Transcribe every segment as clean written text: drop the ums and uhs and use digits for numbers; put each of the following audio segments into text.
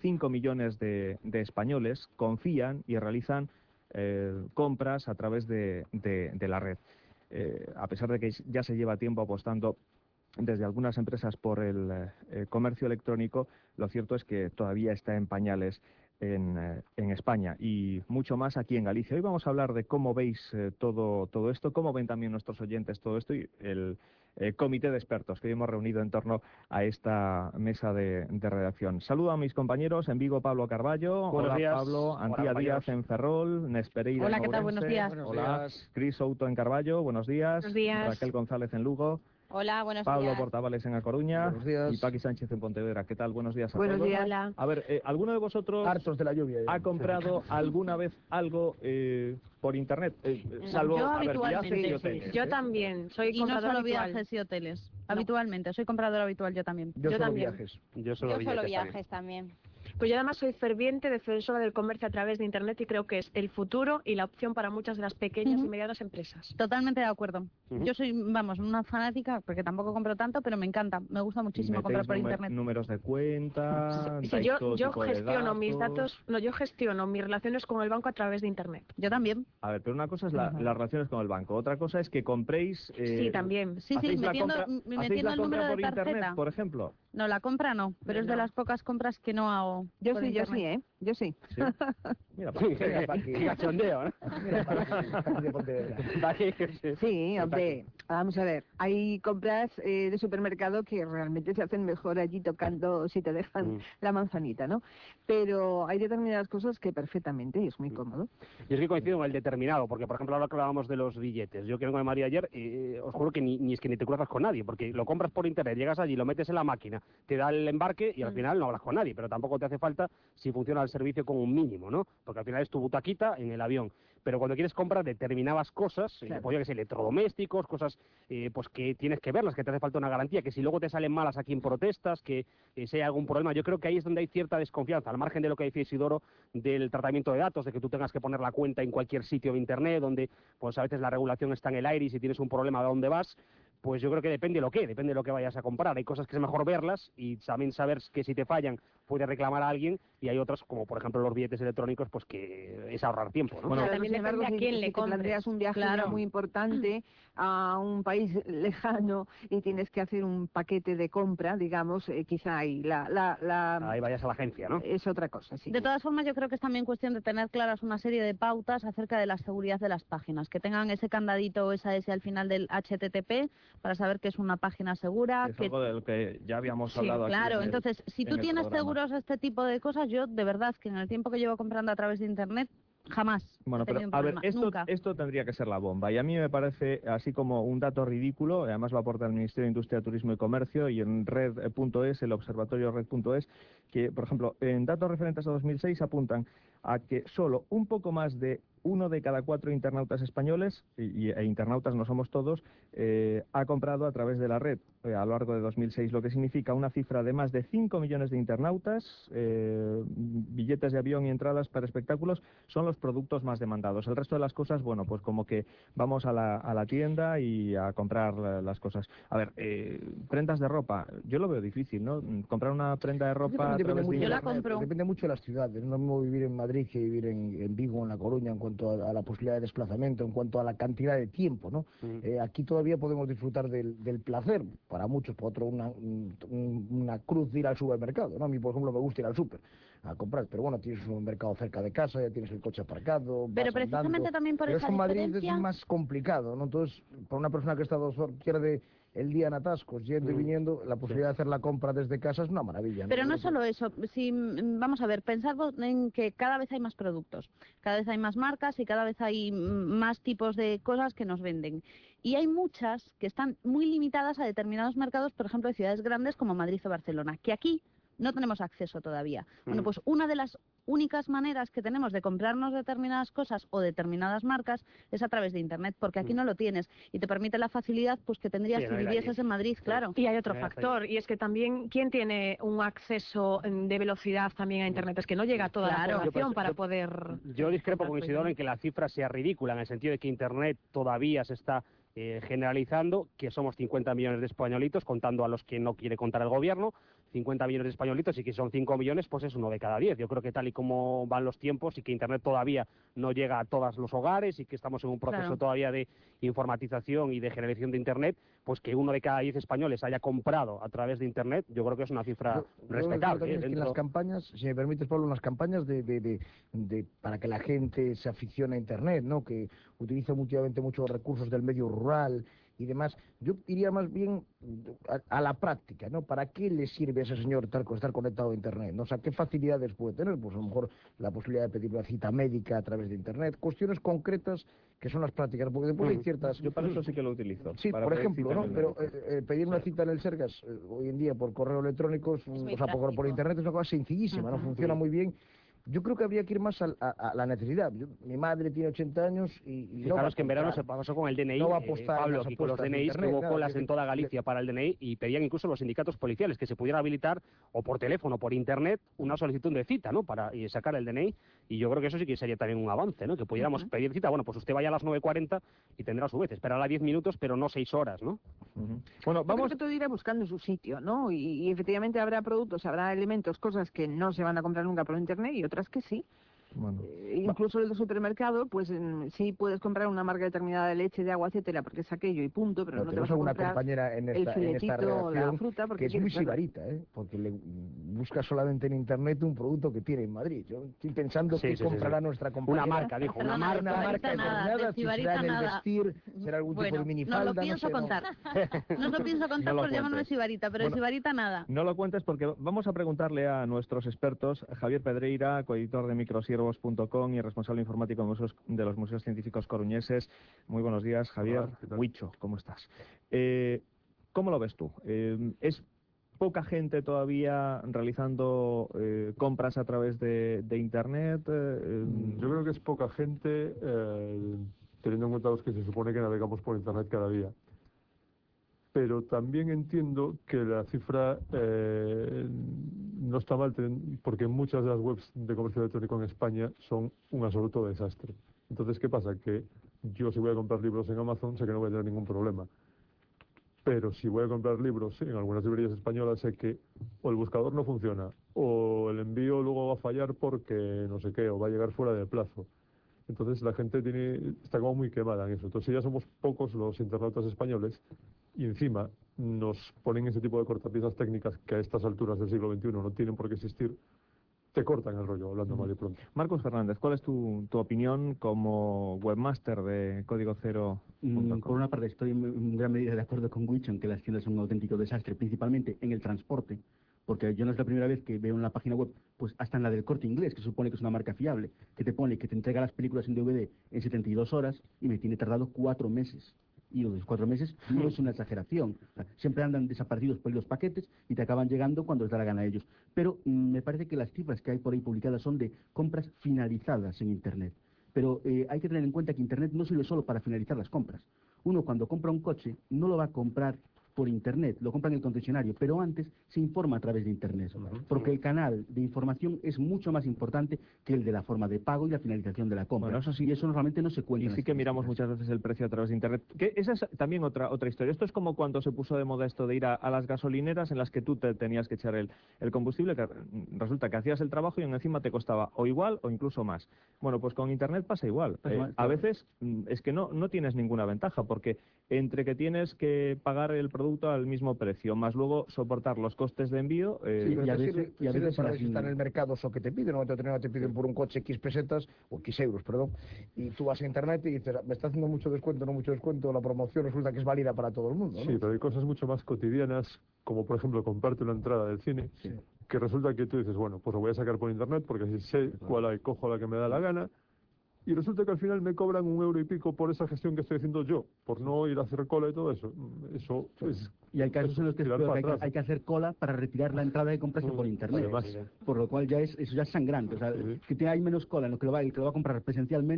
5 millones de españoles confían y realizan compras a través de la red. A pesar de que ya se lleva tiempo apostando desde algunas empresas por el comercio electrónico, lo cierto es que todavía está en pañales en España y mucho más aquí en Galicia. Hoy vamos a hablar de cómo veis todo esto, cómo ven también nuestros oyentes todo esto y el comité de expertos que hoy hemos reunido en torno a esta mesa de redacción. Saludo a mis compañeros en Vigo, Pablo Carballo. Buenos Hola días. Pablo, Antía Díaz en Ferrol, Nespereira Hola, en ¿qué tal? Ourense. Buenos días. Hola, Cris Souto en Carballo, buenos días. Buenos días. Raquel González en Lugo. Hola, buenos Pablo días. Portavales en A Coruña. Buenos días. Y Paqui Sánchez en Pontevedra. ¿Qué tal? Buenos días a Buenos todos. días. Hola. A ver, ¿alguno de vosotros Hartos de la lluvia ya. ha comprado alguna vez algo por internet? Salvo, Yo a ver, habitualmente. viajes y hoteles. Yo también, soy Y no compradora solo habitual. viajes y hoteles. No. Habitualmente, soy compradora habitual yo también. Yo solo también. viajes. Yo solo viajes también. Pues yo además soy ferviente defensora del comercio a través de internet y creo que es el futuro y la opción para muchas de las pequeñas y medianas empresas. Totalmente de acuerdo. Yo soy, vamos, una fanática, porque tampoco compro tanto, pero me encanta. Me gusta muchísimo comprar por internet. Números de cuenta. Sí, dais todo yo tipo de gestiono mis datos, yo gestiono mis relaciones con el banco a través de internet. Yo también. A ver, pero una cosa es las relaciones con el banco, otra cosa es que compréis. Sí, también. Sí, ¿hacéis la metiendo ¿hacéis la el compra número de por internet, tarjeta. por ejemplo? No, la compra no, pero es de No. las pocas compras que no hago. Yo por sí, internet. yo sí. Sí. Mira, Qué cachondeo, ¿no? Sí, hombre, vamos a ver, hay compras de supermercado que realmente se hacen mejor allí tocando, si te dejan la manzanita, ¿no? Pero hay determinadas cosas que perfectamente, y es muy cómodo. Yo es que coincido con el determinado, porque por ejemplo ahora que hablábamos de los billetes, yo que vengo de Madrid ayer, os juro que ni es que ni te cruzas con nadie, porque lo compras por internet, llegas allí, lo metes en la máquina, te da el embarque y al final no hablas con nadie, pero tampoco te hace falta si funciona el servicio con un mínimo, ¿no? Porque al final es tu butaquita en el avión. Pero cuando quieres comprar determinadas cosas, Claro. pues yo que sé, electrodomésticos, cosas pues que tienes que verlas, que te hace falta una garantía, que si luego te salen malas aquí en protestas, que si hay algún problema, yo creo que ahí es donde hay cierta desconfianza, al margen de lo que decía Isidoro, del tratamiento de datos, de que tú tengas que poner la cuenta en cualquier sitio de internet, donde pues a veces la regulación está en el aire y si tienes un problema de dónde vas, pues yo creo que depende de lo que vayas a comprar. Hay cosas que es mejor verlas y también saber que si te fallan puedes reclamar a alguien, y hay otras, como por ejemplo los billetes electrónicos, pues que es ahorrar tiempo, ¿no? Bueno, Claro, también sin embargo, depende a quién le si te compres. planteas un viaje Claro. muy importante a un país lejano y tienes que hacer un paquete de compra, digamos, quizá ahí Ahí vayas a la agencia, ¿no? es otra cosa, sí. De todas formas, yo creo que es también cuestión de tener claras una serie de pautas acerca de la seguridad de las páginas, que tengan ese candadito o esa S al final del HTTP para saber que es una página segura. Es algo de lo que ya habíamos Sí, hablado aquí. claro. Entonces, si en tú el tienes programa. seguros este tipo de cosas, yo de verdad que en el tiempo que llevo comprando a través de internet, jamás Bueno, he pero tenido un a ver, problema, nunca. esto tendría que ser la bomba. Y a mí me parece así como un dato ridículo, además lo aporta el Ministerio de Industria, Turismo y Comercio y en red.es, el observatorio red.es, que, por ejemplo, en datos referentes a 2006 apuntan a que solo un poco más de 1 de cada 4 internautas españoles, e internautas no somos todos, ha comprado a través de la red a lo largo de 2006, lo que significa una cifra de más de 5 millones de internautas, billetes de avión y entradas para espectáculos son los productos más demandados. El resto de las cosas, bueno, pues como que vamos a la tienda y a comprar las cosas. A ver, prendas de ropa, yo lo veo difícil, ¿no? Comprar una prenda de ropa a través de Yo la internet. compro. Depende mucho de las ciudades. No es lo mismo vivir en Madrid que vivir en Vigo, en La Coruña, en cuanto a la posibilidad de desplazamiento, en cuanto a la cantidad de tiempo, ¿no? Aquí todavía podemos disfrutar del placer, para muchos, para otros una cruz de ir al supermercado, ¿no? A mí, por ejemplo, me gusta ir al súper a comprar, pero bueno, tienes un supermercado cerca de casa, ya tienes el coche aparcado, Pero vas precisamente andando. también por Pero esa eso en Madrid diferencia. es más complicado, ¿no? Entonces, para una persona que está 2 horas, pierde el día en atascos, yendo y viniendo, la posibilidad de hacer la compra desde casa es una maravilla, ¿no? Pero no es solo eso. Si, vamos a ver, pensad en que cada vez hay más productos, cada vez hay más marcas y cada vez hay más tipos de cosas que nos venden. Y hay muchas que están muy limitadas a determinados mercados, por ejemplo, de ciudades grandes como Madrid o Barcelona, que aquí no tenemos acceso todavía. Bueno, pues una de las únicas maneras que tenemos de comprarnos determinadas cosas o determinadas marcas es a través de internet, porque aquí no lo tienes y te permite la facilidad pues que tendrías Sí, si no, vivieses en Madrid, claro. Y hay otro factor, y es que también, ¿quién tiene un acceso de velocidad también a internet? Es que no llega a toda Claro. la población para Yo poder... Yo discrepo con Isidoro en que la cifra sea ridícula, en el sentido de que internet todavía se está generalizando, que somos 50 millones de españolitos, contando a los que no quiere contar el gobierno, 50 millones de españolitos y que son 5 millones, pues es 1 de cada 10. Yo creo que tal y como van los tiempos y que Internet todavía no llega a todos los hogares y que estamos en un proceso todavía de informatización y de generación de Internet, pues que 1 de cada 10 españoles haya comprado a través de Internet, yo creo que es una cifra respetable. Es que en las campañas, si me permites, Pablo, en las campañas para que la gente se aficione a Internet, ¿no? Que utiliza últimamente muchos recursos del medio rural y demás, yo iría más bien a la práctica, ¿no? ¿Para qué le sirve a ese señor estar conectado a Internet, ¿no? O sea, ¿qué facilidades puede tener? Pues a lo mejor la posibilidad de pedir una cita médica a través de Internet, cuestiones concretas que son las prácticas, porque después hay ciertas... Yo para eso sí que lo utilizo. Sí, por ejemplo, ¿no? Pero pedir una cita en el Sergas hoy en día por correo electrónico, o sea, por Internet es una cosa sencillísima, ¿no? Funciona muy bien. Yo creo que habría que ir más a la necesidad. Mi madre tiene 80 años y no claro, es que en verano se pasó con el DNI, no va a apostar Pablo, y con los DNIs que hubo colas en toda Galicia para el DNI y pedían incluso los sindicatos policiales que se pudiera habilitar o por teléfono o por Internet una solicitud de cita, ¿no? Para sacar el DNI, y yo creo que eso sí que sería también un avance, ¿no? Que pudiéramos pedir cita, bueno, pues usted vaya a las 9:40 y tendrá a su vez, esperará 10 minutos, pero no 6 horas, ¿no? Bueno, vamos... Yo creo que todo irá buscando su sitio, ¿no? Y efectivamente habrá productos, habrá elementos, cosas que no se van a comprar nunca por Internet y otras que sí. Bueno, incluso el de supermercado, pues sí puedes comprar una marca determinada de leche, de agua, etcétera, porque es aquello y punto, pero no te vas a comprar compañera en esta redacción, la fruta, porque que es muy sibarita, porque le busca solamente en Internet un producto que tiene en Madrid. Yo estoy pensando que comprará nuestra compañera. Una marca, dijo, una marca determinada, si será en el vestir, será algún tipo de minifalda. No lo pienso contar. No lo pienso contar por llamarme sibarita, pero sibarita nada. No lo cuentes porque vamos a preguntarle a nuestros expertos, Javier Pedreira, coeditor de Microsiervos.com y responsable informático de los Museos Científicos Coruñeses. Muy buenos días, Javier. Huicho, ¿cómo estás? ¿Cómo lo ves tú? ¿Es poca gente todavía realizando compras a través de Internet? Yo creo que es poca gente, teniendo en cuenta los que se supone que navegamos por Internet cada día. Pero también entiendo que la cifra no está mal, porque muchas de las webs de comercio electrónico en España son un absoluto desastre. Entonces, ¿qué pasa? Que yo si voy a comprar libros en Amazon sé que no voy a tener ningún problema. Pero si voy a comprar libros en algunas librerías españolas sé que o el buscador no funciona, o el envío luego va a fallar porque no sé qué, o va a llegar fuera de plazo. Entonces la gente está como muy quemada en eso. Entonces ya somos pocos los internautas españoles y encima nos ponen ese tipo de cortapisas técnicas que a estas alturas del siglo XXI no tienen por qué existir, te cortan el rollo, hablando mal y pronto. Marcos Fernández, ¿cuál es tu opinión como webmaster de Código Cero? Por una parte estoy en gran medida de acuerdo con Huicho en que las tiendas son un auténtico desastre, principalmente en el transporte. Porque yo no es la primera vez que veo en la página web, pues hasta en la del Corte Inglés, que supone que es una marca fiable, que te pone que te entrega las películas en DVD en 72 horas y me tiene tardado 4 meses. Y los 4 meses no es una exageración. O sea, siempre andan desaparecidos por los paquetes y te acaban llegando cuando les da la gana a ellos. Pero me parece que las cifras que hay por ahí publicadas son de compras finalizadas en Internet. Pero hay que tener en cuenta que Internet no sirve solo para finalizar las compras. Uno cuando compra un coche no lo va a comprar por Internet, lo compra en el concesionario, pero antes se informa a través de Internet, porque el canal de información es mucho más importante que el de la forma de pago y la finalización de la compra. Bueno, eso sí, y eso normalmente no se cuenta. Y sí que miramos muchas veces el precio a través de Internet. Que esa es también otra historia. Esto es como cuando se puso de moda esto de ir a las gasolineras en las que tú te tenías que echar el combustible, que resulta que hacías el trabajo y encima te costaba o igual o incluso más. Bueno, pues con Internet pasa igual. A veces es que no tienes ninguna ventaja, porque entre que tienes que pagar el producto al mismo precio, más luego soportar los costes de envío. Y a veces para estar en el mercado eso que te piden, no te piden por un coche X pesetas, o X euros, perdón, y tú vas a Internet y dices, me está haciendo mucho descuento, la promoción resulta que es válida para todo el mundo, ¿no? Sí, pero hay cosas mucho más cotidianas, como por ejemplo comprarte una entrada del cine, que resulta que tú dices, bueno, pues lo voy a sacar por Internet porque así sé cuál hay, cojo la que me da la gana. Y resulta que al final me cobran 1 euro y pico por esa gestión que estoy haciendo yo, por no ir a hacer cola y todo eso. Eso es... Y hay casos en los que hay que hacer cola para retirar la entrada de compras por Internet. Además, por lo cual eso ya es sangrante. O sea, que hay menos cola en lo que el que lo va a comprar presencialmente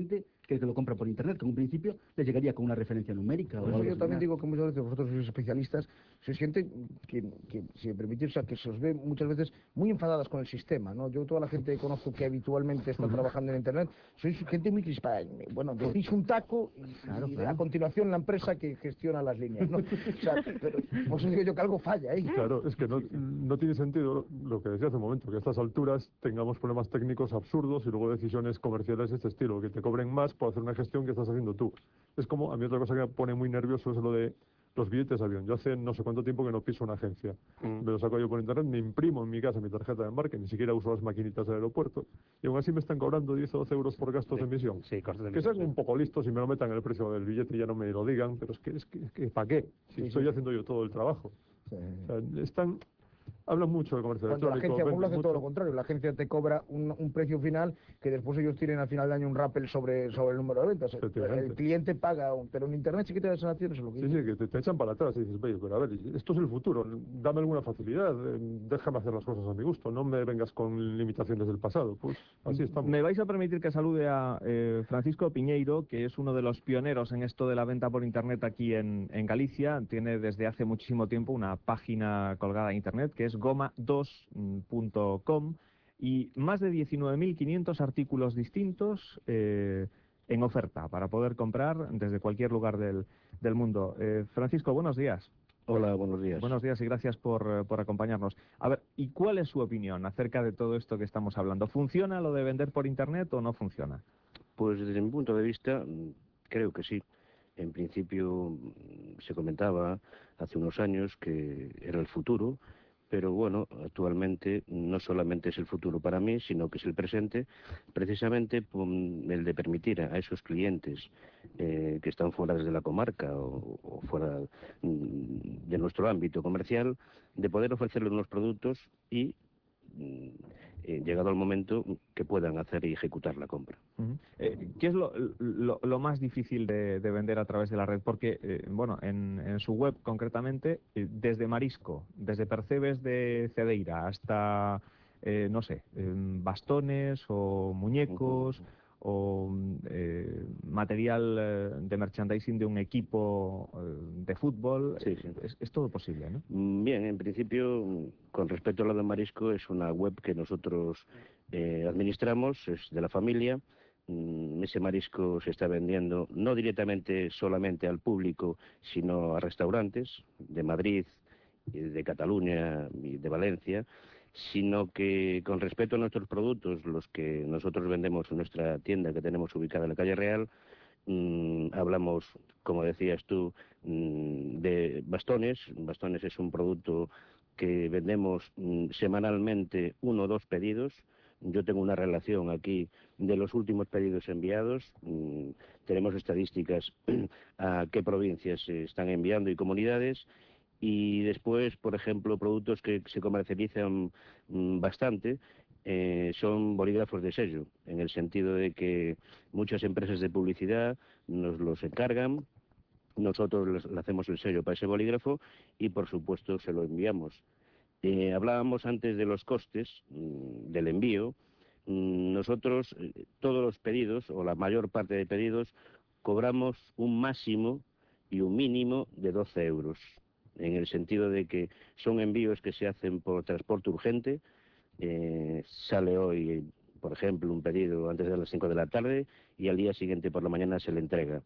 que el que lo compra por internet, que en un principio les llegaría con una referencia numérica. Por eso yo también digo que muchas veces vosotros sois especialistas, sois gente que si me permitís, o sea, que se os ve muchas veces muy enfadadas con el sistema, ¿no? Yo toda la gente que conozco que habitualmente está trabajando en internet, sois gente muy crispada. Bueno, decís un taco y a continuación la empresa que gestiona las líneas, ¿no? O sea, pero por eso digo yo que algo falla ahí. Claro, es que no tiene sentido lo que decía hace un momento, que a estas alturas tengamos problemas técnicos absurdos y luego decisiones comerciales de este estilo, que te cobren más por hacer una gestión que estás haciendo tú. Es como, a mí otra cosa que me pone muy nervioso es lo de los billetes de avión. Yo hace no sé cuánto tiempo que no piso una agencia. Me lo saco yo por internet, me imprimo en mi casa mi tarjeta de embarque, ni siquiera uso las maquinitas del aeropuerto, y aún así me están cobrando 10 o 12 euros por gastos de emisión. Sí, costes de Que emisión. sean un poco listos y me lo metan en el precio del billete y ya no me lo digan, pero es que ¿para qué? Si estoy haciendo yo todo el trabajo. Sí. O sea, hablan mucho de comercio Cuando la electrónico. agencia lo hace venden todo lo mucho. contrario, la agencia te cobra un precio final que después ellos tienen al final de año un rappel sobre el número de ventas. Efectivamente. El cliente paga, pero en internet sí que te da sanciones. Lo que Sí, que te echan para atrás y dices, oye, pero a ver, esto es el futuro, dame alguna facilidad, déjame hacer las cosas a mi gusto, no me vengas con limitaciones del pasado. Pues así estamos. Me vais a permitir que salude a Francisco Piñeiro, que es uno de los pioneros en esto de la venta por internet aquí en Galicia. Tiene desde hace muchísimo tiempo una página colgada en internet que es goma2.com y más de 19.500 artículos distintos en oferta para poder comprar desde cualquier lugar del mundo. Francisco, buenos días. Hola, buenos días. Buenos días y gracias por acompañarnos. A ver, ¿y cuál es su opinión acerca de todo esto que estamos hablando? ¿Funciona lo de vender por internet o no funciona? Pues desde mi punto de vista, creo que sí. En principio se comentaba hace unos años que era el futuro, pero bueno, actualmente no solamente es el futuro para mí, sino que es el presente, precisamente el de permitir a esos clientes que están fuera desde la comarca o fuera de nuestro ámbito comercial, de poder ofrecerles unos productos y llegado el momento que puedan hacer y ejecutar la compra. ¿Qué es lo más difícil de vender a través de la red? Porque, bueno, en su web concretamente, desde marisco, desde percebes de Cedeira hasta, no sé, bastones o muñecos o material de merchandising de un equipo de fútbol, Sí, sí. Es todo posible, ¿no? Bien, en principio, con respecto a lo de Marisco, es una web que nosotros administramos, es de la familia. Ese marisco se está vendiendo no directamente solamente al público, sino a restaurantes de Madrid, de Cataluña y de Valencia, sino que con respecto a nuestros productos, los que nosotros vendemos en nuestra tienda que tenemos ubicada en la calle Real, hablamos, como decías tú, de bastones. Bastones es un producto que vendemos semanalmente 1 o 2 pedidos. Yo tengo una relación aquí de los últimos pedidos enviados. Tenemos estadísticas a qué provincias se están enviando y comunidades. Y después, por ejemplo, productos que se comercializan bastante son bolígrafos de sello, en el sentido de que muchas empresas de publicidad nos los encargan, nosotros le hacemos el sello para ese bolígrafo y, por supuesto, se lo enviamos. Hablábamos antes de los costes del envío. Nosotros, todos los pedidos, o la mayor parte de pedidos, cobramos un máximo y un mínimo de 12 euros. En el sentido de que son envíos que se hacen por transporte urgente. Sale hoy, por ejemplo, un pedido antes de las 5 de la tarde y al día siguiente por la mañana se le entrega.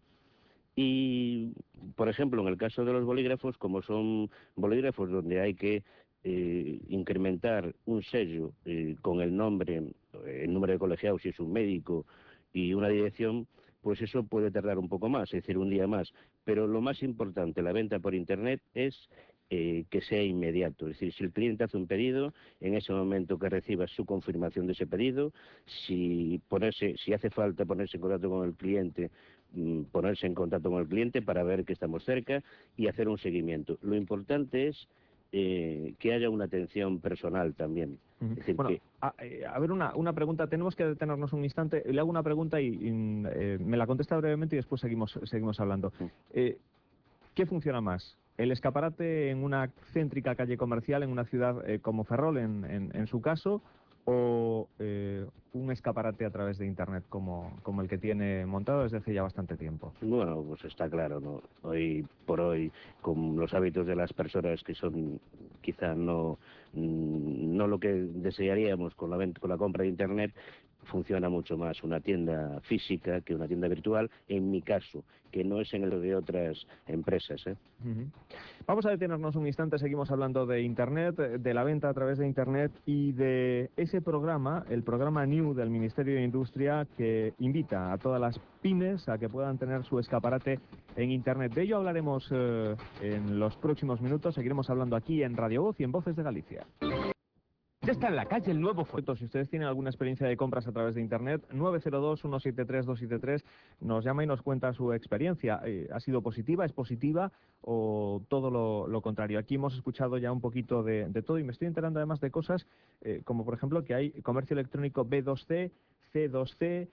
Y, por ejemplo, en el caso de los bolígrafos, como son bolígrafos donde hay que incrementar un sello con el nombre, el número de colegiado si es un médico y una dirección, pues eso puede tardar un poco más, es decir, un día más. Pero lo más importante, la venta por Internet, es que sea inmediato. Es decir, si el cliente hace un pedido, en ese momento que reciba su confirmación de ese pedido, si hace falta ponerse en contacto con el cliente, ponerse en contacto con el cliente para ver que estamos cerca y hacer un seguimiento. Lo importante es que haya una atención personal también. Es decir, bueno, a ver, una pregunta, tenemos que detenernos un instante, le hago una pregunta y me la contesta brevemente y después seguimos hablando. ¿Qué funciona más? ¿El escaparate en una céntrica calle comercial en una ciudad como Ferrol, en su caso, o un escaparate a través de Internet como el que tiene montado desde hace ya bastante tiempo? Bueno, pues está claro, ¿no? Hoy por hoy, con los hábitos de las personas que son quizá no lo que desearíamos con la compra de Internet, funciona mucho más una tienda física que una tienda virtual, en mi caso, que no es en el de otras empresas, ¿eh? Vamos a detenernos un instante, seguimos hablando de Internet, de la venta a través de Internet y de ese programa, el programa New del Ministerio de Industria, que invita a todas las pymes a que puedan tener su escaparate en Internet. De ello hablaremos en los próximos minutos, seguiremos hablando aquí en Radio Voz y en Voces de Galicia. Ya está en la calle el nuevo foto. Si ustedes tienen alguna experiencia de compras a través de Internet, 902-173-273, nos llama y nos cuenta su experiencia. ¿Ha sido positiva, es positiva o todo lo contrario? Aquí hemos escuchado ya un poquito de todo y me estoy enterando además de cosas como, por ejemplo, que hay comercio electrónico B2C, C2C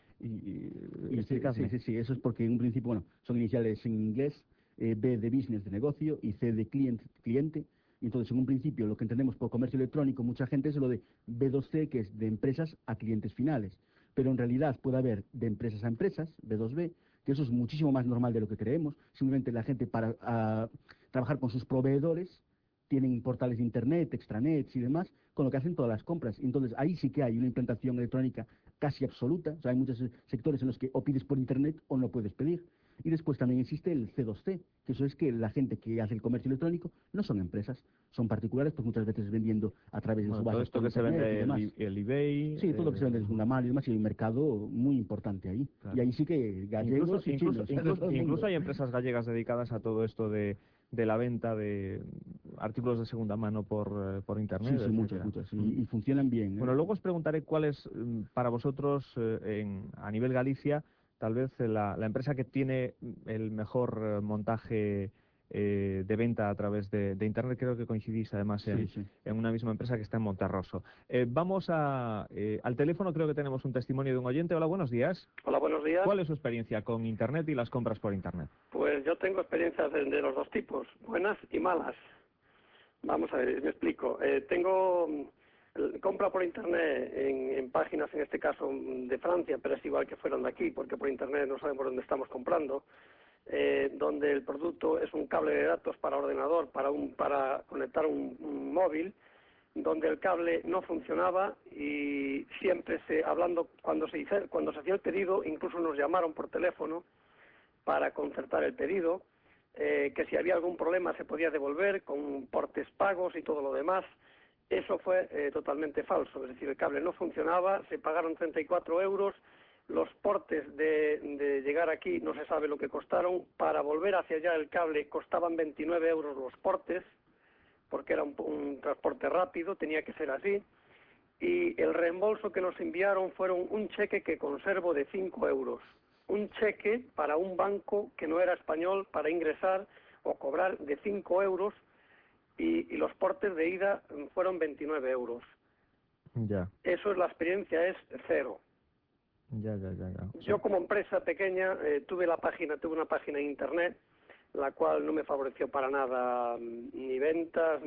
Sí, eso es porque en un principio, bueno, son iniciales en inglés, B de business, de negocio, y C de cliente. Y entonces, en un principio, lo que entendemos por comercio electrónico, mucha gente es lo de B2C, que es de empresas a clientes finales. Pero en realidad puede haber de empresas a empresas, B2B, que eso es muchísimo más normal de lo que creemos. Simplemente la gente para trabajar con sus proveedores tienen portales de Internet, extranets y demás, con lo que hacen todas las compras. Entonces, ahí sí que hay una implantación electrónica casi absoluta. O sea, hay muchos sectores en los que o pides por Internet o no puedes pedir. Y después también existe el C2C, que eso es que la gente que hace el comercio electrónico no son empresas, son particulares, pues muchas veces vendiendo a través de todo esto que se vende el eBay. Sí, todo lo que se vende de segunda mano y demás, y hay un mercado muy importante ahí. Claro. Y ahí sí que gallegos incluso hay empresas gallegas dedicadas a todo esto de la venta de artículos de segunda mano por Internet. Sí, muchas. Y funcionan bien. Bueno, luego os preguntaré cuál es para vosotros a nivel Galicia tal vez la empresa que tiene el mejor montaje de venta a través de Internet. Creo que coincidís además en una misma empresa que está en Monterroso. Vamos al teléfono, creo que tenemos un testimonio de un oyente. Hola, buenos días. Hola, buenos días. ¿Cuál es su experiencia con Internet y las compras por Internet? Pues yo tengo experiencias de los dos tipos, buenas y malas. Vamos a ver, me explico. Compra por Internet en páginas, en este caso de Francia, pero es igual que fueron de aquí, porque por Internet no sabemos dónde estamos comprando, donde el producto es un cable de datos para ordenador, para conectar un móvil, donde el cable no funcionaba y siempre cuando se hacía el pedido, incluso nos llamaron por teléfono para concertar el pedido, que si había algún problema se podía devolver con portes pagos y todo lo demás. Eso fue totalmente falso, es decir, el cable no funcionaba, se pagaron 34 euros, los portes de llegar aquí no se sabe lo que costaron, para volver hacia allá el cable costaban 29 euros los portes, porque era un transporte rápido, tenía que ser así, y el reembolso que nos enviaron fueron un cheque que conservo de 5 euros, un cheque para un banco que no era español para ingresar o cobrar de 5 euros, y los portes de ida fueron 29 euros. Ya. Eso es la experiencia, es cero. Ya. Yo como empresa pequeña tuve una página en Internet, la cual no me favoreció para nada ni ventas,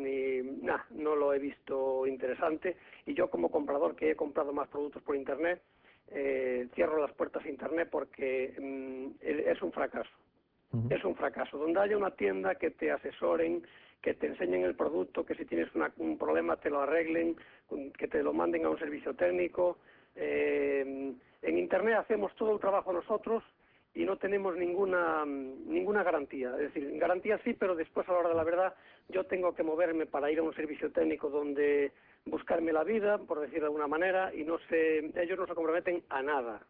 no lo he visto interesante, y yo como comprador que he comprado más productos por Internet, cierro las puertas a Internet porque es un fracaso. Es un fracaso. Donde haya una tienda que te asesoren, que te enseñen el producto, que si tienes un problema te lo arreglen, que te lo manden a un servicio técnico. En Internet hacemos todo el trabajo nosotros y no tenemos ninguna garantía. Es decir, garantía sí, pero después a la hora de la verdad yo tengo que moverme para ir a un servicio técnico donde buscarme la vida, por decirlo de alguna manera, y ellos no se comprometen a nada.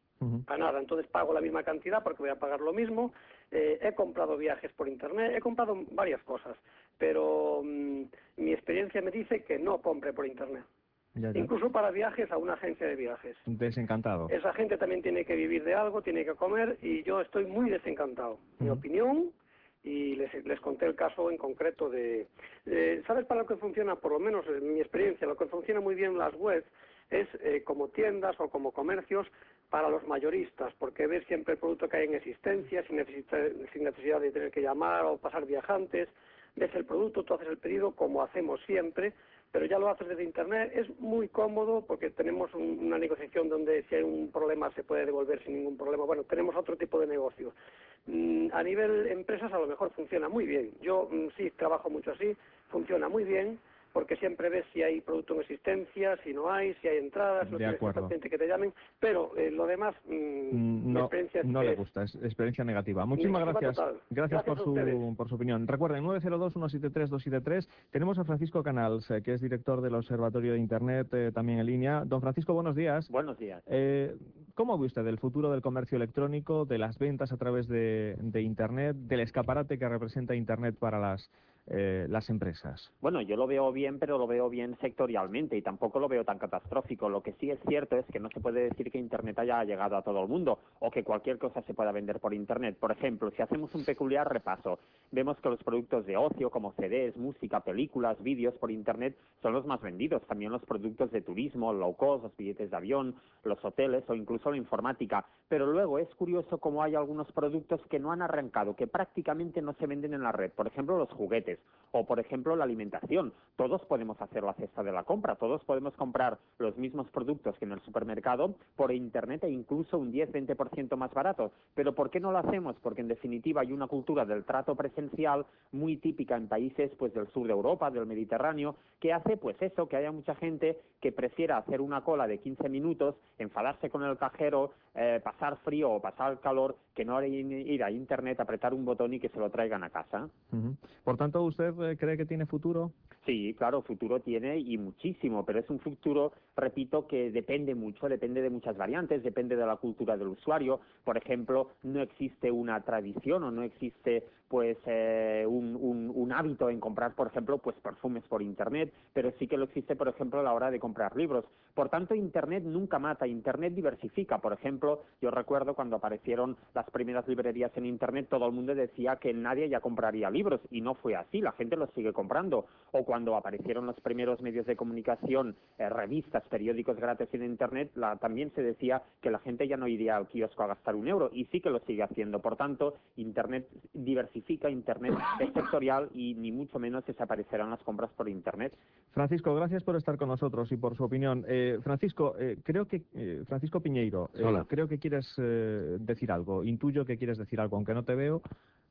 A nada, entonces pago la misma cantidad porque voy a pagar lo mismo. He comprado viajes por Internet, he comprado varias cosas, pero mi experiencia me dice que no compre por Internet. Ya. Incluso para viajes a una agencia de viajes. Desencantado. Esa gente también tiene que vivir de algo, tiene que comer, y yo estoy muy desencantado. Mi opinión, y les conté el caso en concreto ¿sabes para lo que funciona? Por lo menos en mi experiencia, lo que funciona muy bien las webs es como tiendas o como comercios para los mayoristas, porque ves siempre el producto que hay en existencia, sin necesidad de tener que llamar o pasar viajantes, ves el producto, tú haces el pedido como hacemos siempre, pero ya lo haces desde Internet, es muy cómodo porque tenemos una negociación donde si hay un problema se puede devolver sin ningún problema. Bueno, tenemos otro tipo de negocio. A nivel empresas a lo mejor funciona muy bien. Yo sí trabajo mucho así, funciona muy bien, porque siempre ves si hay producto en existencia, si no hay, si hay entradas, no tienes exactamente que te llamen, pero lo demás, experiencia no le gusta, es experiencia negativa. Muchísimas gracias. Gracias por su opinión. Recuerden, 902-173-273. Tenemos a Francisco Canals, que es director del Observatorio de Internet, también en línea. Don Francisco, buenos días. Buenos días. ¿Cómo ve usted el futuro del comercio electrónico, de las ventas a través de Internet, del escaparate que representa Internet para las empresas? Bueno, yo lo veo bien, pero lo veo bien sectorialmente y tampoco lo veo tan catastrófico. Lo que sí es cierto es que no se puede decir que Internet haya llegado a todo el mundo o que cualquier cosa se pueda vender por Internet. Por ejemplo, si hacemos un peculiar repaso, vemos que los productos de ocio como CDs, música, películas, vídeos por Internet son los más vendidos. También los productos de turismo, low cost, los billetes de avión, los hoteles o incluso la informática. Pero luego es curioso cómo hay algunos productos que no han arrancado, que prácticamente no se venden en la red. Por ejemplo, los juguetes. O, por ejemplo, la alimentación. Todos podemos hacer la cesta de la compra, todos podemos comprar los mismos productos que en el supermercado por Internet e incluso un 10-20% más barato. ¿Pero por qué no lo hacemos? Porque, en definitiva, hay una cultura del trato presencial muy típica en países pues del sur de Europa, del Mediterráneo, que hace pues eso, que haya mucha gente que prefiera hacer una cola de 15 minutos, enfadarse con el cajero, pasar frío o pasar calor, que no ir a Internet, apretar un botón y que se lo traigan a casa. Por tanto, ¿usted cree que tiene futuro? Sí, claro, futuro tiene y muchísimo, pero es un futuro, repito, que depende mucho, depende de muchas variantes, depende de la cultura del usuario. Por ejemplo, no existe una tradición o no existe pues un hábito en comprar, por ejemplo, pues perfumes por Internet, pero sí que lo existe, por ejemplo, a la hora de comprar libros. Por tanto, Internet nunca mata, Internet diversifica. Por ejemplo, yo recuerdo cuando aparecieron las primeras librerías en Internet, todo el mundo decía que nadie ya compraría libros, y no fue así, la gente los sigue comprando. O cuando aparecieron los primeros medios de comunicación, revistas, periódicos gratis en Internet, también se decía que la gente ya no iría al kiosco a gastar €1, y sí que lo sigue haciendo. Por tanto, Internet diversifica, Internet es sectorial y ni mucho menos desaparecerán las compras por Internet. Francisco, gracias por estar con nosotros y por su opinión. Francisco, Francisco Piñeiro, creo que quieres decir algo. Intuyo que quieres decir algo, aunque no te veo.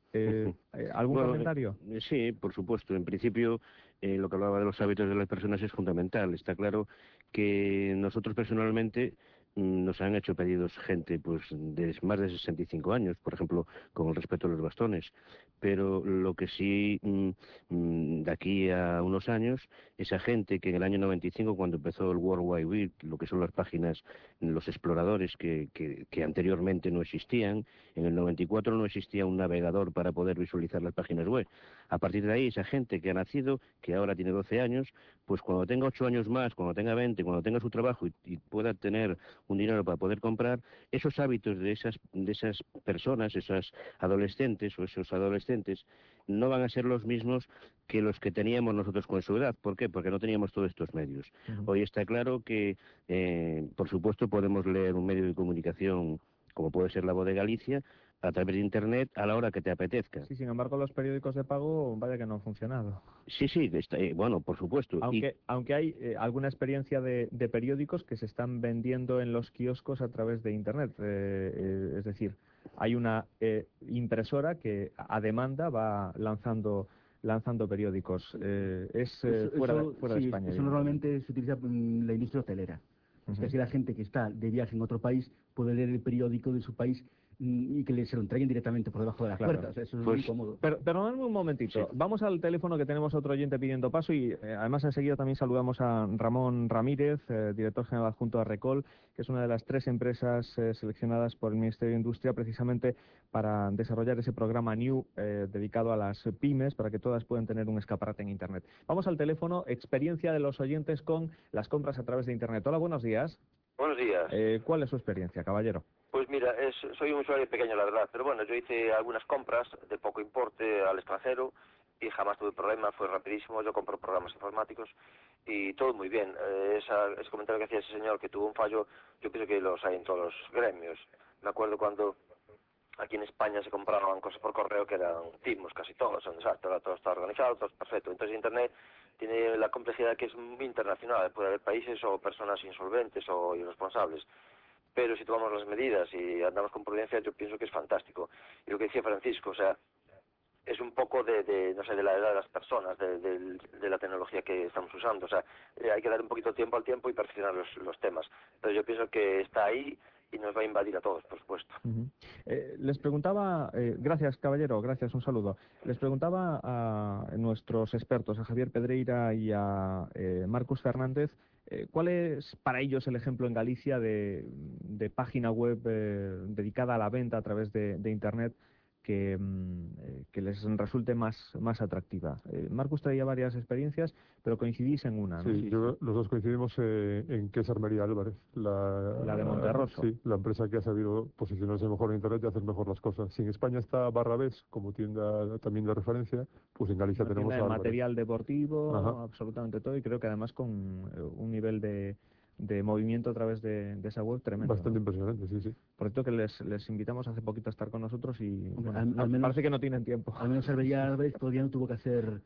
¿Algún comentario? Sí, por supuesto. En principio, lo que hablaba de los hábitos de las personas es fundamental. Está claro que nosotros personalmente nos han hecho pedidos gente pues de más de 65 años, por ejemplo, con el respecto a los bastones. Pero lo que sí, de aquí a unos años, esa gente que en el año 95, cuando empezó el World Wide Web, lo que son las páginas, los exploradores que anteriormente no existían, en el 94 no existía un navegador para poder visualizar las páginas web. A partir de ahí, esa gente que ha nacido, que ahora tiene 12 años, pues cuando tenga 8 años más, cuando tenga 20, cuando tenga su trabajo y pueda tener un dinero para poder comprar, esos hábitos de esas personas, esas adolescentes o esos adolescentes, no van a ser los mismos que los que teníamos nosotros con su edad. ¿Por qué? Porque no teníamos todos estos medios. Hoy está claro que, por supuesto, podemos leer un medio de comunicación como puede ser La Voz de Galicia, a través de Internet a la hora que te apetezca. Sí, sin embargo, los periódicos de pago, vaya que no han funcionado. Sí, bueno, por supuesto. Aunque hay alguna experiencia de periódicos que se están vendiendo en los kioscos a través de Internet. Es decir, hay una impresora que a demanda va lanzando periódicos. Fuera de España. Eso normalmente se utiliza en la industria hotelera. Es que así la gente que está de viaje en otro país puede leer el periódico de su país y que se lo entreguen directamente por debajo de la puerta. O sea, eso es muy cómodo. Perdóname un momentito. Sí. Vamos al teléfono, que tenemos otro oyente pidiendo paso, y además enseguida también saludamos a Ramón Ramírez, director general adjunto de Recol, que es una de las 3 empresas seleccionadas por el Ministerio de Industria precisamente para desarrollar ese programa New dedicado a las pymes, para que todas puedan tener un escaparate en Internet. Vamos al teléfono, experiencia de los oyentes con las compras a través de Internet. Hola, buenos días. Buenos días. ¿Cuál es su experiencia, caballero? Pues mira, soy un usuario pequeño, la verdad, pero bueno, yo hice algunas compras de poco importe al extranjero y jamás tuve problema, fue rapidísimo. Yo compro programas informáticos y todo muy bien. Ese comentario que hacía ese señor que tuvo un fallo, yo pienso que los hay en todos los gremios. Me acuerdo cuando aquí en España se compraban cosas por correo que eran timos, casi todos, todo está organizado, todo es perfecto. Entonces Internet tiene la complejidad que es muy internacional. Puede haber países o personas insolventes o irresponsables. Pero si tomamos las medidas y andamos con prudencia, yo pienso que es fantástico. Y lo que decía Francisco, o sea, es un poco no sé, de la edad de las personas, de la tecnología que estamos usando. O sea, hay que dar un poquito de tiempo al tiempo y perfeccionar los temas. Pero yo pienso que está ahí y nos va a invadir a todos, por supuesto. Les preguntaba, gracias caballero, gracias, un saludo. Les preguntaba a nuestros expertos, a Javier Pedreira y a Marcus Fernández, ¿cuál es para ellos el ejemplo en Galicia de página web dedicada a la venta a través de Internet que les resulte más atractiva? Marcus traía varias experiencias, pero coincidís en una, ¿no? Sí, los dos coincidimos en que es Armería Álvarez, la de Monterroso. Sí, la empresa que ha sabido posicionarse mejor en Internet y hacer mejor las cosas. Si en España está Barrabés como tienda también de referencia, pues en Galicia tenemos a Álvarez. Material deportivo, absolutamente todo, y creo que además con un nivel de movimiento a través de esa web tremendo. Bastante impresionante, sí, sí. Por cierto que les invitamos hace poquito a estar con nosotros y bueno, al menos, parece que no tienen tiempo. Al menos Armería Álvarez todavía no tuvo que hacer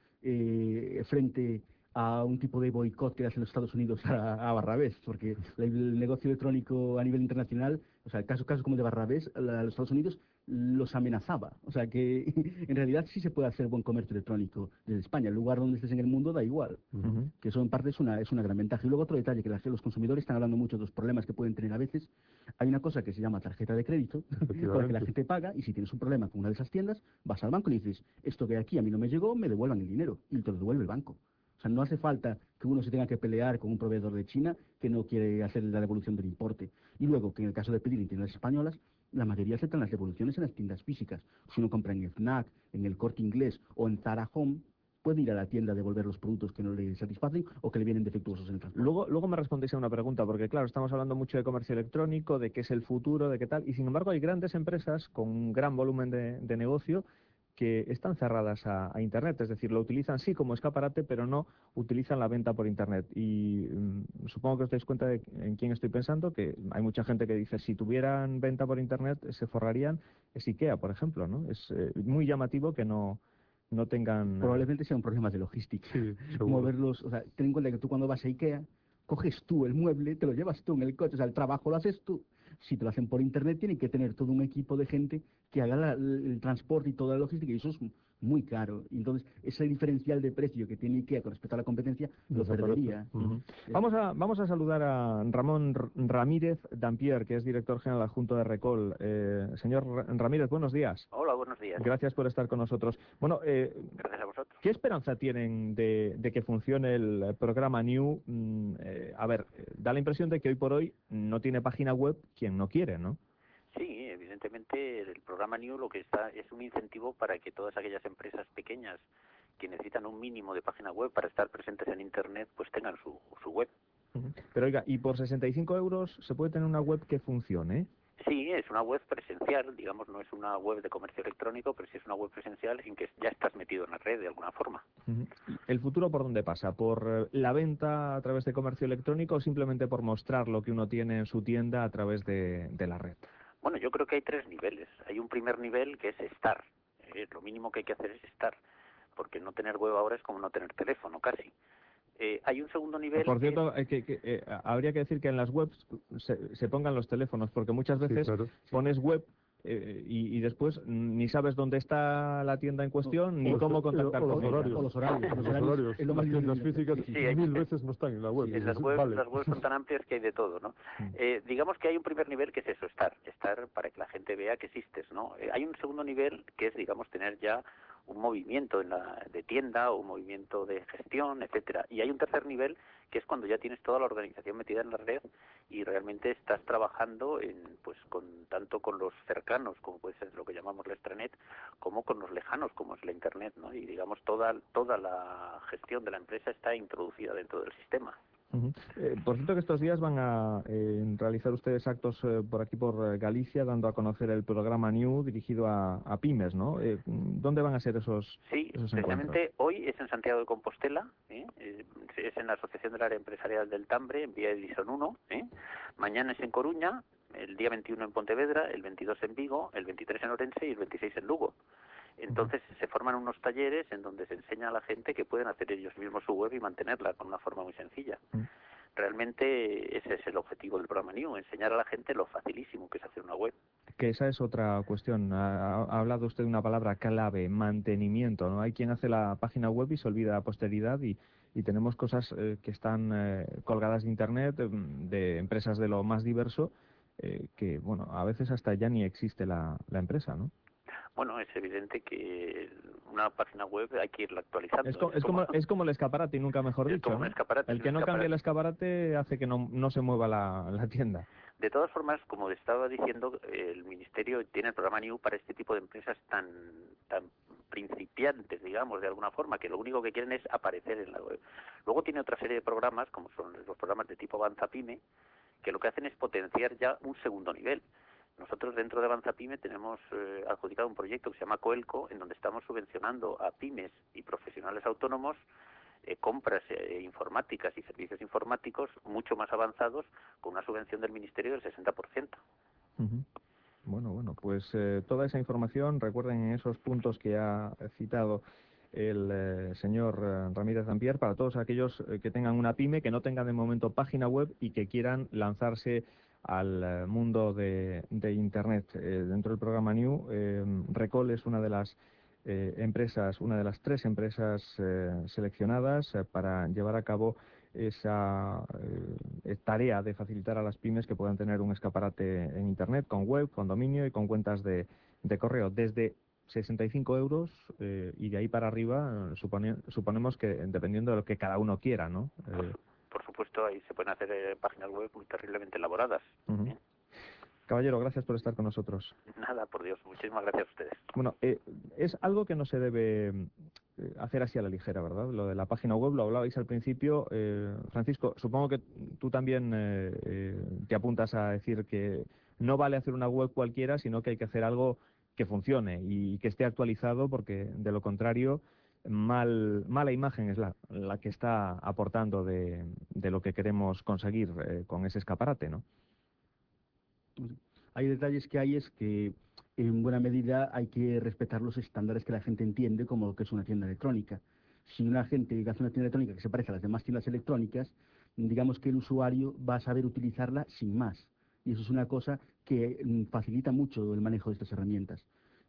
frente a un tipo de boicot que hacen los Estados Unidos a Barrabés, porque el negocio electrónico a nivel internacional, o sea, casos como el de Barrabés, los Estados Unidos los amenazaba. O sea que en realidad sí se puede hacer buen comercio electrónico desde España. El lugar donde estés en el mundo da igual. Que eso en parte es una gran ventaja. Y luego otro detalle, que los consumidores están hablando mucho de los problemas que pueden tener a veces. Hay una cosa que se llama tarjeta de crédito, con la que la gente paga, y si tienes un problema con una de esas tiendas, vas al banco y le dices, esto que aquí a mí no me llegó, me devuelvan el dinero. Y te lo devuelve el banco. O sea, no hace falta que uno se tenga que pelear con un proveedor de China que no quiere hacer la devolución del importe. Y luego, que en el caso de pedir en tiendas españolas, la mayoría aceptan las devoluciones en las tiendas físicas. Si uno compra en FNAC, en el Corte Inglés o en Zara Home, puede ir a la tienda a devolver los productos que no le satisfacen o que le vienen defectuosos en el transporte. Luego me respondéis a una pregunta, porque claro, estamos hablando mucho de comercio electrónico, de qué es el futuro, de qué tal, y sin embargo hay grandes empresas con un gran volumen de negocio que están cerradas a Internet, es decir, lo utilizan sí como escaparate, pero no utilizan la venta por Internet. Y supongo que os dais cuenta de en quién estoy pensando, que hay mucha gente que dice, si tuvieran venta por Internet, se forrarían. Es IKEA, por ejemplo, ¿no? Es muy llamativo que no tengan... Probablemente sea un problema de logística. Sí, moverlos, o sea, ten en cuenta que tú cuando vas a IKEA, coges tú el mueble, te lo llevas tú en el coche, o sea, el trabajo lo haces tú. Si te lo hacen por Internet, tienen que tener todo un equipo de gente que haga el transporte y toda la logística, y eso es muy caro. Y entonces, ese diferencial de precio que tiene IKEA con respecto a la competencia, lo perdería. Vamos a saludar a Ramón Ramírez Dampier, que es director general adjunto de Recol. Señor Ramírez, buenos días. Hola, buenos días. Gracias por estar con nosotros. Bueno, gracias a vosotros. ¿Qué esperanza tienen de que funcione el programa New? A ver, da la impresión de que hoy por hoy no tiene página web quien no quiere, ¿no? Sí, evidentemente el programa New lo que está es un incentivo para que todas aquellas empresas pequeñas que necesitan un mínimo de página web para estar presentes en Internet, pues tengan su web. Pero oiga, ¿y por 65 euros se puede tener una web que funcione? Sí, es una web presencial, digamos, no es una web de comercio electrónico, pero sí es una web presencial en que ya estás metido en la red de alguna forma. ¿El futuro por dónde pasa? ¿Por la venta a través de comercio electrónico o simplemente por mostrar lo que uno tiene en su tienda a través de la red? Bueno, yo creo que hay tres niveles. Hay un primer nivel que es estar. Lo mínimo que hay que hacer es estar, porque no tener web ahora es como no tener teléfono, casi. Hay un segundo nivel... Por cierto, habría que decir que en las webs se pongan los teléfonos, porque muchas veces pones web y después ni sabes dónde está la tienda en cuestión, ni cómo contactar con ella. Los horarios. Las tiendas físicas mil veces no están en la web. Sí, las webs son tan amplias que hay de todo, ¿no? Digamos que hay un primer nivel que es eso, estar para que la gente vea que existes, ¿no? Hay un segundo nivel que es, digamos, tener ya un movimiento de tienda o un movimiento de gestión, etcétera. Y hay un tercer nivel que es cuando ya tienes toda la organización metida en la red y realmente estás trabajando tanto con los cercanos, como puede ser lo que llamamos la extranet, como con los lejanos, como es la internet, ¿no? Y digamos toda la gestión de la empresa está introducida dentro del sistema. Por cierto que estos días van a realizar ustedes actos por aquí por Galicia dando a conocer el programa New dirigido a pymes, ¿no? ¿Dónde van a ser esos precisamente encuentros? Hoy es en Santiago de Compostela, es en la Asociación del Área Empresarial del Tambre, en Vía Edison 1, mañana es en Coruña, el día 21 en Pontevedra, el 22 en Vigo, el 23 en Orense y el 26 en Lugo. Entonces se forman unos talleres en donde se enseña a la gente que pueden hacer ellos mismos su web y mantenerla con una forma muy sencilla. Realmente ese es el objetivo del programa New, enseñar a la gente lo facilísimo que es hacer una web. Que esa es otra cuestión. Ha hablado usted de una palabra clave, mantenimiento, ¿no? Hay quien hace la página web y se olvida a posteridad y tenemos cosas que están colgadas de Internet, de empresas de lo más diverso, que, bueno, a veces hasta ya ni existe la empresa, ¿no? Bueno, es evidente que una página web hay que irla actualizando. Es como el escaparate, y nunca mejor es dicho, como ¿no? un escaparate, El que no cambie el escaparate hace que no se mueva la tienda. De todas formas, como estaba diciendo, el Ministerio tiene el programa New para este tipo de empresas tan principiantes, digamos, de alguna forma, que lo único que quieren es aparecer en la web. Luego tiene otra serie de programas, como son los programas de tipo Avanzapyme, que lo que hacen es potenciar ya un segundo nivel. Nosotros dentro de Avanzapyme tenemos adjudicado un proyecto que se llama Coelco, en donde estamos subvencionando a pymes y profesionales autónomos compras informáticas y servicios informáticos mucho más avanzados, con una subvención del Ministerio del 60%. Bueno, pues toda esa información, recuerden en esos puntos que ha citado el señor Ramírez Dampier, para todos aquellos que tengan una pyme, que no tengan de momento página web y que quieran lanzarse al mundo de Internet. Dentro del programa New, Recol es una de las una de las 3 empresas seleccionadas para llevar a cabo esa tarea de facilitar a las pymes que puedan tener un escaparate en Internet, con web, con dominio y con cuentas de correo, desde 65 euros y de ahí para arriba suponemos que dependiendo de lo que cada uno quiera, ¿no? Por supuesto, ahí se pueden hacer páginas web muy terriblemente elaboradas. Caballero, gracias por estar con nosotros. Nada, por Dios, muchísimas gracias a ustedes. Bueno, es algo que no se debe hacer así a la ligera, ¿verdad? Lo de la página web, lo hablabais al principio. Francisco, supongo que tú también te apuntas a decir que no vale hacer una web cualquiera, sino que hay que hacer algo que funcione y que esté actualizado, porque de lo contrario, mala imagen es la que está aportando de lo que queremos conseguir con ese escaparate, ¿no? Hay detalles que hay, es que en buena medida hay que respetar los estándares que la gente entiende como lo que es una tienda electrónica. Si una gente hace una tienda electrónica que se parece a las demás tiendas electrónicas, digamos que el usuario va a saber utilizarla sin más. Y eso es una cosa que facilita mucho el manejo de estas herramientas.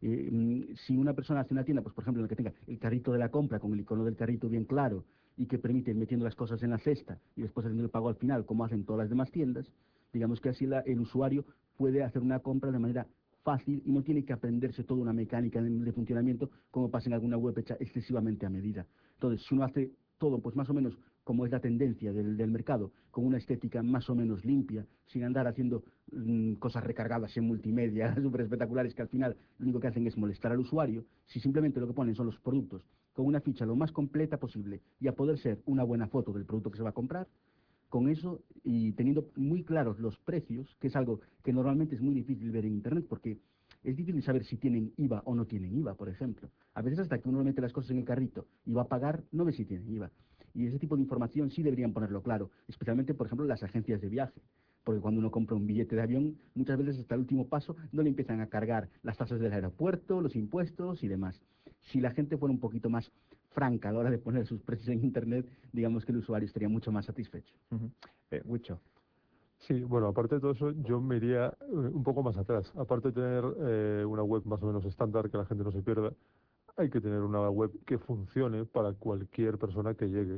Si una persona hace una tienda, pues por ejemplo, en la que tenga el carrito de la compra con el icono del carrito bien claro y que permite ir metiendo las cosas en la cesta y después haciendo el pago al final, como hacen todas las demás tiendas, digamos que así el usuario puede hacer una compra de manera fácil y no tiene que aprenderse toda una mecánica de funcionamiento como pasa en alguna web hecha excesivamente a medida. Entonces, si uno hace todo, pues más o menos como es la tendencia del mercado, con una estética más o menos limpia, sin andar haciendo cosas recargadas en multimedia, súper espectaculares, que al final lo único que hacen es molestar al usuario, si simplemente lo que ponen son los productos con una ficha lo más completa posible y a poder ser una buena foto del producto que se va a comprar, con eso y teniendo muy claros los precios, que es algo que normalmente es muy difícil ver en Internet, porque es difícil saber si tienen IVA o no tienen IVA, por ejemplo. A veces hasta que uno mete las cosas en el carrito y va a pagar, no ve si tienen IVA. Y ese tipo de información sí deberían ponerlo claro, especialmente, por ejemplo, las agencias de viaje. Porque cuando uno compra un billete de avión, muchas veces hasta el último paso no le empiezan a cargar las tasas del aeropuerto, los impuestos y demás. Si la gente fuera un poquito más franca a la hora de poner sus precios en Internet, digamos que el usuario estaría mucho más satisfecho. Huicho. Sí, bueno, aparte de todo eso, yo me iría un poco más atrás. Aparte de tener una web más o menos estándar, que la gente no se pierda, hay que tener una web que funcione para cualquier persona que llegue.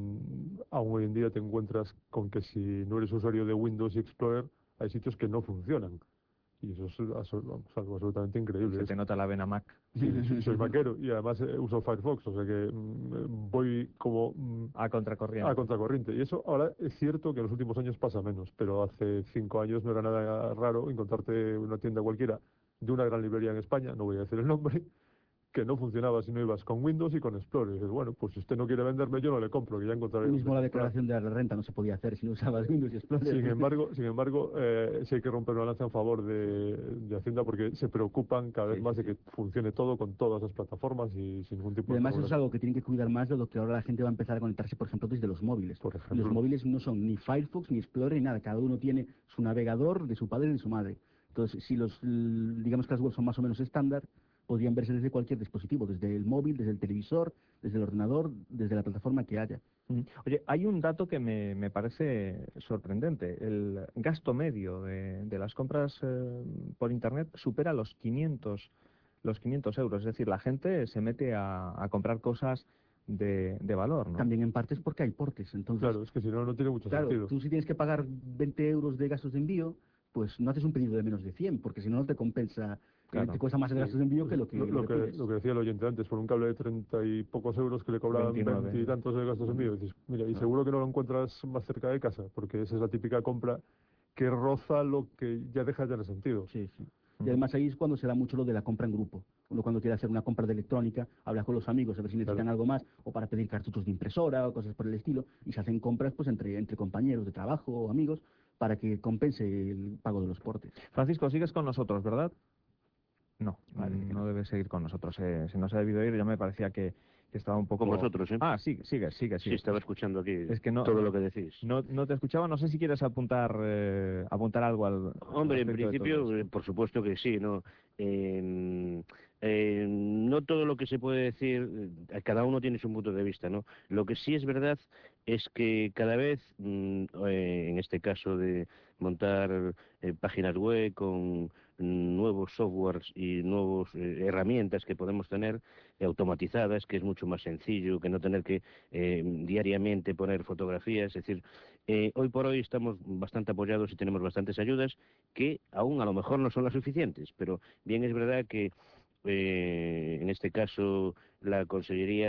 Aún hoy en día te encuentras con que si no eres usuario de Windows y Explorer, hay sitios que no funcionan. Y eso es algo absolutamente increíble. Se te nota la vena Mac. Sí, soy maquero y además uso Firefox, o sea que voy como a contracorriente. A contracorriente. Y eso ahora es cierto que en los últimos años pasa menos, pero hace 5 años no era nada raro encontrarte una tienda cualquiera de una gran librería en España, no voy a decir el nombre, que no funcionaba si no ibas con Windows y con Explorer. Y dices, bueno, pues si usted no quiere venderme, yo no le compro, que ya encontraré. Mismo la declaración de la renta no se podía hacer si no usabas Windows y Explorer. Sin embargo, sí hay que romper una lanza en favor de Hacienda, porque se preocupan cada vez más de que funcione todo con todas las plataformas y sin ningún tipo de problema. Además, eso es algo que tienen que cuidar más de lo que ahora la gente va a empezar a conectarse, por ejemplo, desde los móviles. Los móviles no son ni Firefox ni Explorer ni nada. Cada uno tiene su navegador de su padre y de su madre. Entonces, si digamos que las webs son más o menos estándar, podrían verse desde cualquier dispositivo, desde el móvil, desde el televisor, desde el ordenador, desde la plataforma que haya. Oye, hay un dato que me parece sorprendente. El gasto medio de las compras por Internet supera los 500 euros. Es decir, la gente se mete a comprar cosas de valor, ¿no? También en parte es porque hay portes. Entonces, claro, es que si no, no tiene mucho sentido. Tú si tienes que pagar 20 euros de gastos de envío, pues no haces un pedido de menos de 100, porque si no, no te compensa. Claro. Te cuesta más el gasto de envío que lo que decía el oyente antes, por un cable de 30 y pocos euros que le cobraban 20 y tantos de gastos de envío. Dices, mira, y seguro que no lo encuentras más cerca de casa, porque esa es la típica compra que roza lo que ya deja de tener sentido. Sí. Y además ahí es cuando se da mucho lo de la compra en grupo. Uno cuando quiere hacer una compra de electrónica, habla con los amigos a ver si necesitan algo más, o para pedir cartuchos de impresora o cosas por el estilo, y se hacen compras pues entre compañeros de trabajo o amigos para que compense el pago de los portes. Francisco, sigues con nosotros, ¿verdad? No, no debe seguir con nosotros. Se nos ha debido ir, ya me parecía que estaba un poco... Con vosotros, ¿eh? Ah, sigue. Sí, estaba escuchando aquí es que todo lo que decís. No te escuchaba, no sé si quieres apuntar algo al... Hombre, en principio, por supuesto que sí, ¿no? No todo lo que se puede decir, cada uno tiene su punto de vista, ¿no? Lo que sí es verdad es que cada vez, en este caso de montar páginas web con nuevos softwares y nuevas herramientas que podemos tener automatizadas, que es mucho más sencillo que no tener que diariamente poner fotografías. Es decir, hoy por hoy estamos bastante apoyados y tenemos bastantes ayudas que aún a lo mejor no son las suficientes, pero bien es verdad que en este caso la Consellería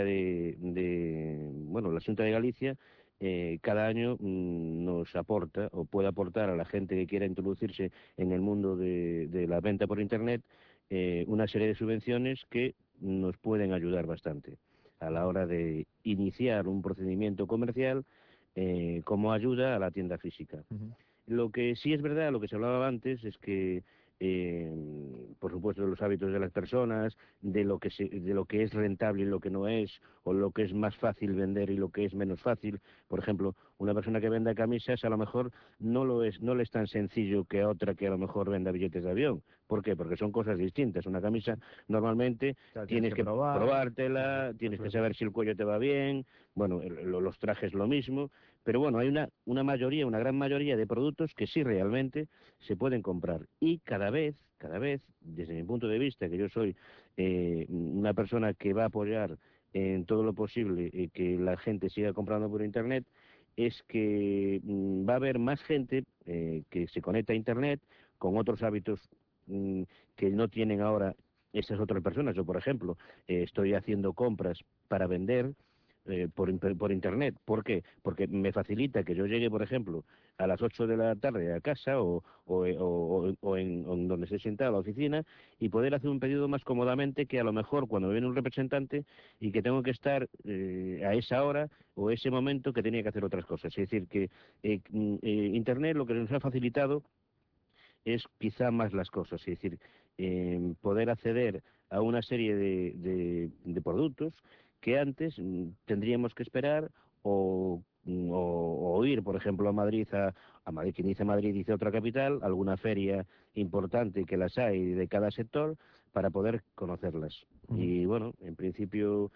la Xunta de Galicia cada año nos aporta o puede aportar a la gente que quiera introducirse en el mundo de la venta por Internet una serie de subvenciones que nos pueden ayudar bastante a la hora de iniciar un procedimiento comercial como ayuda a la tienda física. Lo que sí es verdad, lo que se hablaba antes, es que por supuesto de los hábitos de las personas, de lo que es rentable y lo que no es, o lo que es más fácil vender y lo que es menos fácil. Por ejemplo, una persona que venda camisas a lo mejor no le es tan sencillo que a otra que a lo mejor venda billetes de avión. ¿Por qué? Porque son cosas distintas. Una camisa normalmente tienes que probártela, tienes que saber si el cuello te va bien, bueno, los trajes lo mismo, pero bueno, hay una gran mayoría de productos que sí realmente se pueden comprar y cada vez, desde mi punto de vista, que yo soy una persona que va a apoyar en todo lo posible que la gente siga comprando por Internet, es que va a haber más gente que se conecta a Internet con otros hábitos que no tienen ahora esas otras personas. Yo, por ejemplo, estoy haciendo compras para vender por Internet. ¿Por qué? Porque me facilita que yo llegue, por ejemplo, a las 8 de la tarde a casa o en donde esté sentado a la oficina y poder hacer un pedido más cómodamente que a lo mejor cuando me viene un representante y que tengo que estar a esa hora o ese momento que tenía que hacer otras cosas. Es decir, que Internet lo que nos ha facilitado es quizá más las cosas, es decir, poder acceder a una serie de productos que antes tendríamos que esperar o ir, por ejemplo, a Madrid, a Madrid, quien dice Madrid dice otra capital, alguna feria importante que las hay de cada sector para poder conocerlas. Y bueno, en principio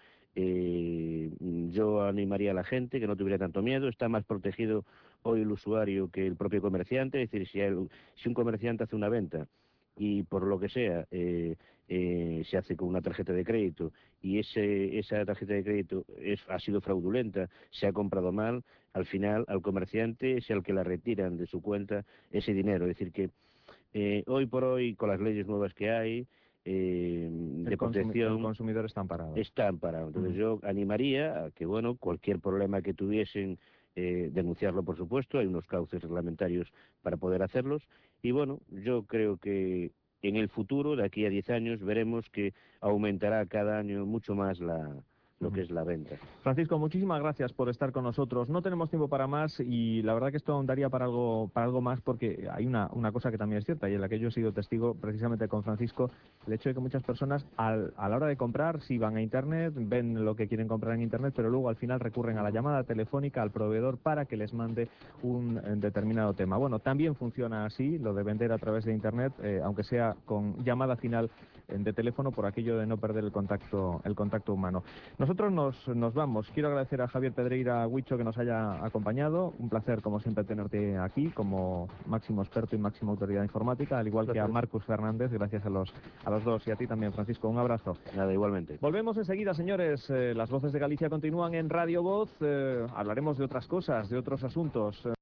yo animaría a la gente que no tuviera tanto miedo, está más protegido hoy el usuario que el propio comerciante, es decir, si un comerciante hace una venta y por lo que sea se hace con una tarjeta de crédito y esa tarjeta de crédito ha sido fraudulenta, se ha comprado mal, al final al comerciante es el que la retiran de su cuenta ese dinero. Es decir que hoy por hoy, con las leyes nuevas que hay de protección, el consumidor está amparado. Entonces yo animaría a que, bueno, cualquier problema que tuviesen, denunciarlo, por supuesto, hay unos cauces reglamentarios para poder hacerlos, y bueno, yo creo que en el futuro, de aquí a 10 años, veremos que aumentará cada año mucho más lo que es la venta. Francisco, muchísimas gracias por estar con nosotros. No tenemos tiempo para más y la verdad que esto daría para algo más, porque hay una cosa que también es cierta y en la que yo he sido testigo precisamente con Francisco, el hecho de que muchas personas a la hora de comprar, si van a Internet, ven lo que quieren comprar en Internet, pero luego al final recurren a la llamada telefónica al proveedor para que les mande un determinado tema. Bueno, también funciona así, lo de vender a través de Internet, aunque sea con llamada final de teléfono por aquello de no perder el contacto humano. Nosotros nos vamos. Quiero agradecer a Javier Pedreira Huicho que nos haya acompañado. Un placer, como siempre, tenerte aquí como máximo experto y máxima autoridad informática, al igual que a Marcus Fernández. Gracias a los dos, y a ti también, Francisco. Un abrazo. Nada, igualmente. Volvemos enseguida, señores. Las Voces de Galicia continúan en Radio Voz. Hablaremos de otras cosas, de otros asuntos.